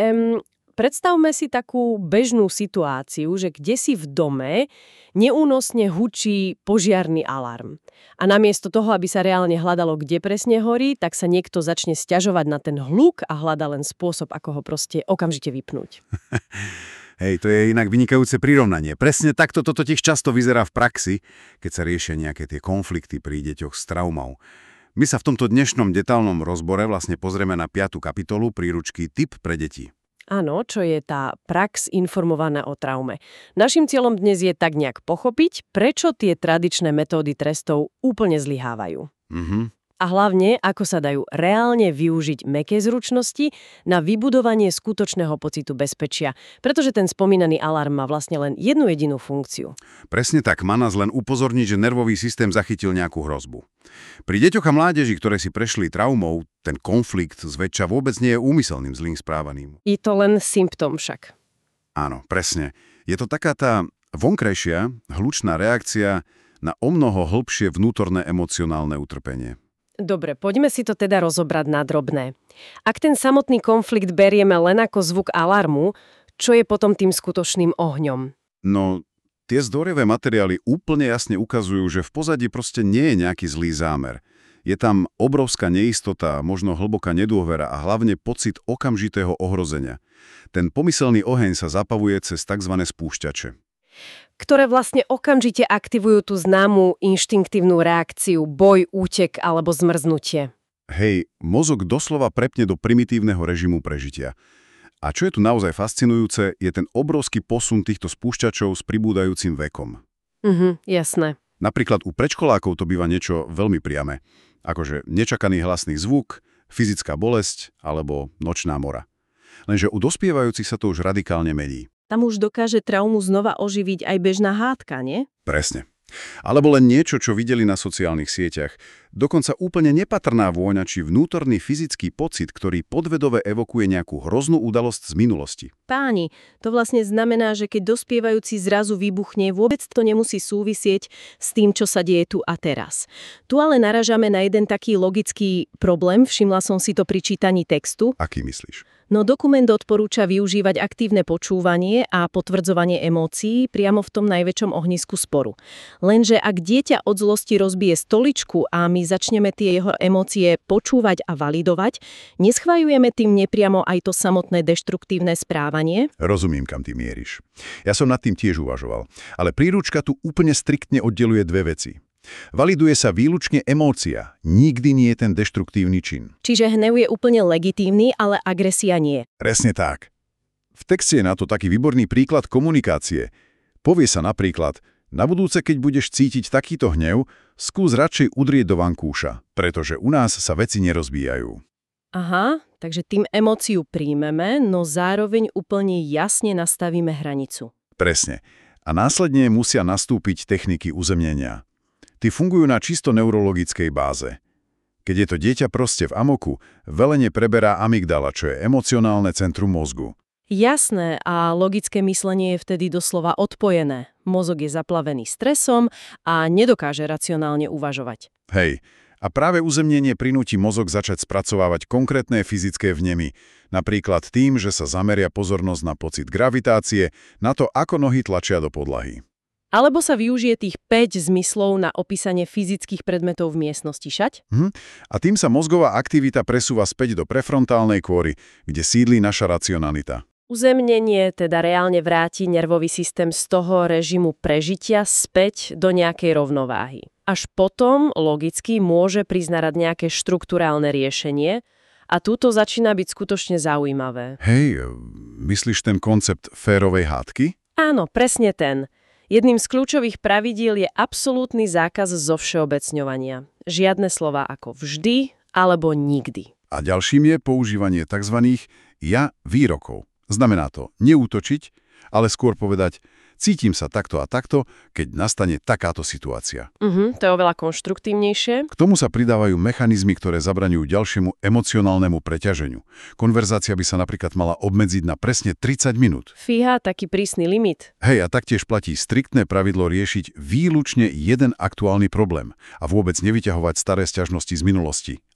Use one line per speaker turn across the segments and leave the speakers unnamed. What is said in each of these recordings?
Predstavme si takú bežnú situáciu, že kdesi v dome neúnosne hučí požiarny alarm. A namiesto toho, aby sa reálne hľadalo, kde presne horí, tak sa niekto začne sťažovať na ten hluk a hľada len spôsob, ako ho proste okamžite vypnúť.
Hej, to je inak vynikajúce prirovnanie. Presne takto to totiž často vyzerá v praxi, keď sa riešia nejaké tie konflikty pri deťoch s traumou. My sa v tomto dnešnom detailnom rozbore vlastne pozrieme na 5. kapitolu príručky Tip pre deti.
Áno, čo je tá prax informovaná o traume. Naším cieľom dnes je tak nejak pochopiť, prečo tie tradičné metódy trestov úplne zlyhávajú. A hlavne, ako sa dajú reálne využiť mäkké zručnosti na vybudovanie skutočného pocitu bezpečia, pretože ten spomínaný alarm má vlastne len jednu jedinú funkciu.
Presne tak, má nás len upozorniť, že nervový systém zachytil nejakú hrozbu. Pri deťoch a mládeži, ktoré si prešli traumou, ten konflikt zväčša vôbec nie je úmyselným zlým správaním.
Je to len symptóm však.
Áno, presne. Je to taká tá vonkajšia, hlučná reakcia na omnoho hlbšie vnútorné emocionálne utrpenie.
Dobre, poďme si to teda rozobrať na drobné. Ak ten samotný konflikt berieme len ako zvuk alarmu, čo je potom tým skutočným ohňom?
No, tie zdoriavé materiály úplne jasne ukazujú, že v pozadí proste nie je nejaký zlý zámer. Je tam obrovská neistota, možno hlboká nedôvera a hlavne pocit okamžitého ohrozenia. Ten pomyselný oheň sa zapavuje cez tzv. Spúšťače,
ktoré vlastne okamžite aktivujú tú známú inštinktívnu reakciu boj, útek alebo zmrznutie.
Hej, mozog doslova prepne do primitívneho režimu prežitia. A čo je tu naozaj fascinujúce, je ten obrovský posun týchto spúšťačov s pribúdajúcim vekom.
Jasné.
Napríklad u predškolákov to býva niečo veľmi priame, akože nečakaný hlasný zvuk, fyzická bolesť alebo nočná mora. Lenže u dospievajúcich sa to už radikálne mení.
Tam už dokáže traumu znova oživiť aj bežná hádka, nie?
Presne. Alebo len niečo, čo videli na sociálnych sieťach. Dokonca úplne nepatrná vôňa či vnútorný fyzický pocit, ktorý podvedove evokuje nejakú hroznú udalosť z minulosti.
Páni, to vlastne znamená, že keď dospievajúci zrazu vybuchne, vôbec to nemusí súvisieť s tým, čo sa deje tu a teraz. Tu ale naražame na jeden taký logický problém, všimla som si to pri čítaní textu.
Aký myslíš?
No dokument odporúča využívať aktívne počúvanie a potvrdzovanie emócií priamo v tom najväčšom ohnisku sporu. Lenže ak dieťa od zlosti rozbije stoličku a my začneme tie jeho emócie počúvať a validovať, neschvaľujeme tým nepriamo aj to samotné deštruktívne správanie?
Rozumiem, kam ty mieríš. Ja som nad tým tiež uvažoval. Ale príručka tu úplne striktne oddeluje dve veci. Validuje sa výlučne emócia, nikdy nie je ten deštruktívny čin.
Čiže hnev je úplne legitímny, ale agresia nie.
Presne tak. V texte je na to taký výborný príklad komunikácie. Povie sa napríklad, na budúce, keď budeš cítiť takýto hnev, skús radšej udrieť do vankúša, pretože u nás sa veci nerozbíjajú.
Aha, takže tým emóciu príjmeme, no zároveň úplne jasne nastavíme hranicu.
Presne. A následne musia nastúpiť techniky uzemnenia. Tí fungujú na čisto neurologickej báze. Keď je to dieťa proste v amoku, velenie preberá amygdala, čo je emocionálne centrum mozgu.
Jasné, a logické myslenie je vtedy doslova odpojené. Mozog je zaplavený stresom a nedokáže racionálne uvažovať.
Hej, a práve uzemnenie prinúti mozog začať spracovávať konkrétne fyzické vnemy, napríklad tým, že sa zameria pozornosť na pocit gravitácie, na to, ako nohy tlačia do podlahy.
Alebo sa využije tých 5 zmyslov na opísanie fyzických predmetov v miestnosti, šať?
A tým sa mozgová aktivita presúva späť do prefrontálnej kôry, kde sídli naša racionalita.
Uzemnenie teda reálne vráti nervový systém z toho režimu prežitia späť do nejakej rovnováhy. Až potom, logicky, môže priznať nejaké štrukturálne riešenie a túto začína byť skutočne zaujímavé.
Hej, myslíš ten koncept férovej hádky?
Áno, presne ten. Jedným z kľúčových pravidiel je absolútny zákaz zovšeobecňovania. Žiadne slova ako vždy alebo nikdy.
A ďalším je používanie tzv. Ja výrokov. Znamená to neútočiť, ale skôr povedať cítim sa takto a takto, keď nastane takáto situácia.
To je oveľa konštruktívnejšie.
K tomu sa pridávajú mechanizmy, ktoré zabraňujú ďalšiemu emocionálnemu preťaženiu. Konverzácia by sa napríklad mala obmedziť na presne 30 minút.
Fíha, taký prísny limit.
Hej, a taktiež platí striktné pravidlo riešiť výlučne jeden aktuálny problém a vôbec nevyťahovať staré sťažnosti z minulosti,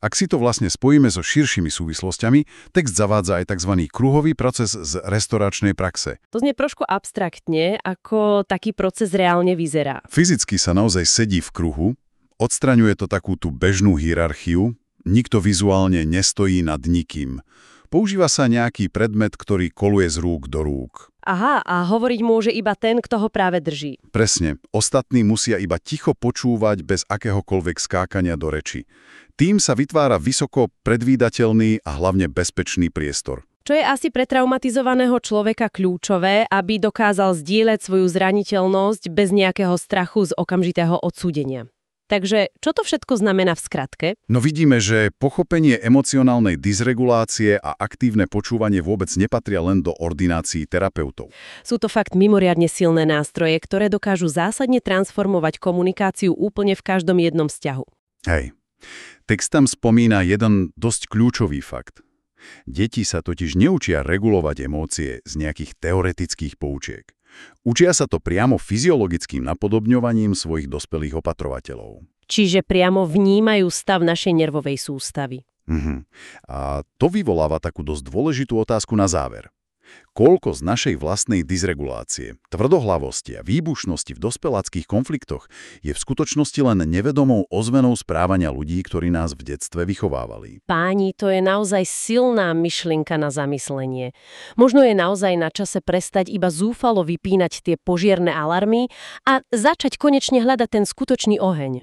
Ak si to vlastne spojíme so širšími súvislostiami, text zavádza aj tzv. Kruhový proces z restauračnej praxe.
To znie trošku abstraktne, ako taký proces reálne vyzerá.
Fyzicky sa naozaj sedí v kruhu, odstraňuje to takú tú bežnú hierarchiu, nikto vizuálne nestojí nad nikým. Používa sa nejaký predmet, ktorý koluje z rúk do rúk.
Aha, a hovoriť môže iba ten, kto ho práve drží.
Presne, ostatní musia iba ticho počúvať bez akéhokoľvek skákania do reči. Tým sa vytvára vysoko predvídateľný a hlavne bezpečný priestor.
Čo je asi pre traumatizovaného človeka kľúčové, aby dokázal zdieľať svoju zraniteľnosť bez nejakého strachu z okamžitého odsúdenia. Takže čo to všetko znamená v skratke?
No vidíme, že pochopenie emocionálnej dysregulácie a aktívne počúvanie vôbec nepatria len do ordinácií terapeutov.
Sú to fakt mimoriadne silné nástroje, ktoré dokážu zásadne transformovať komunikáciu úplne v každom jednom vzťahu.
Hej, text tam spomína jeden dosť kľúčový fakt. Deti sa totiž neučia regulovať emócie z nejakých teoretických poučiek. Učia sa to priamo fyziologickým napodobňovaním svojich dospelých opatrovateľov.
Čiže priamo vnímajú stav našej nervovej sústavy.
A to vyvoláva takú dosť dôležitú otázku na záver. Koľko z našej vlastnej dysregulácie, tvrdohlavosti a výbušnosti v dospeláckých konfliktoch je v skutočnosti len nevedomou ozvenou správania ľudí, ktorí nás v detstve vychovávali?
Páni, to je naozaj silná myšlienka na zamyslenie. Možno je naozaj na čase prestať iba zúfalo vypínať tie požiarne alarmy a začať konečne hľadať ten skutočný oheň.